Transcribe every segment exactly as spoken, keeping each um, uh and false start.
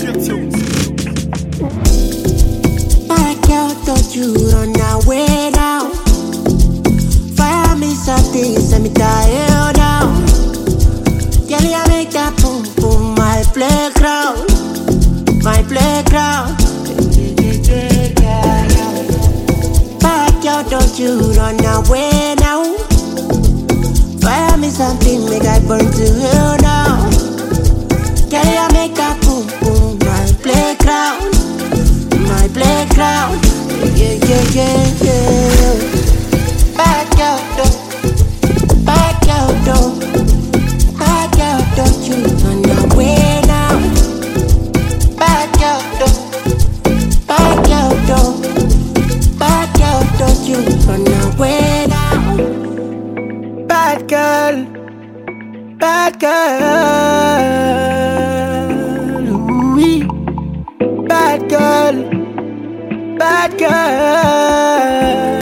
Back out, don't you run away now. Fire me something, send me tired now. Girl, you make that boom boom my playground, my playground. Back out, don't you run away now. Fire me something, make I burn to hell now. Girl, you make that boom boom my playground, my playground. Yeah, yeah, yeah, yeah. Back out, though. Back out, though. Back out, don't you run away now. Back out, though. Back out, though. Back out, don't you run away now. Bad girl, bad girl, ooh-wee. Bad girl, bad girl.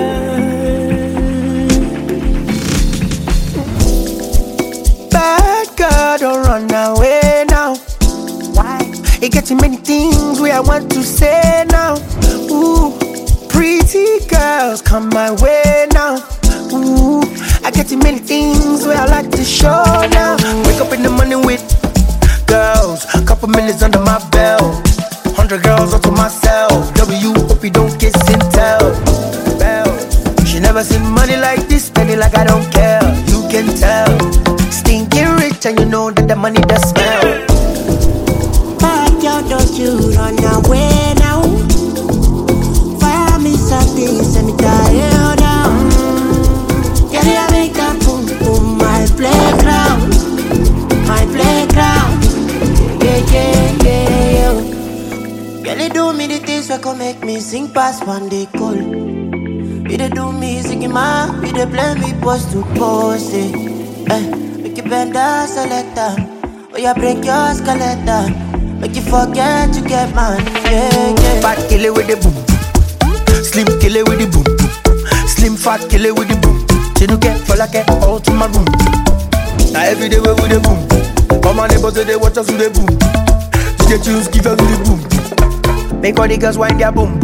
Bad girl, don't run away now. Why? It getting many things where I want to say now. Ooh, pretty girls come my way now. Ooh, I getting many things where I like to show now. Wake up in the morning with girls, couple minutes under my belt. Hundred girls onto myself. W, hope you don't kiss and tell. Bell, she never seen money like this, spending like I don't care. You can tell, stinking rich and you know that the money does smell. Back out, don't you run away now. Fire me something, send me tired now. Girl, you make that boom boom my playground, my playground. Yeah, yeah, yeah, yeah. Girl, you do me the things that can make me sing past one day cold. You dey do me singing ma, you dey play me post to post it. Eh, make you bend down, selector. Oh, you break your skeleton. Make you forget you get man. Yeah, yeah. Fat kill it with the boom, slim kill it with the boom, slim fat kill it with the boom. She no get for like all to my room. Now every day we with the boom. All my neighbors say they watch us with the boom. She get tunes, give us with the boom. Make all the girls wind their boom.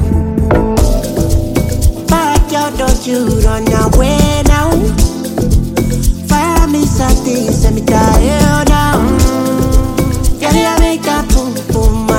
Back out, don't you run away now. Fire me something, send me tired now. Girl, you make that boom boom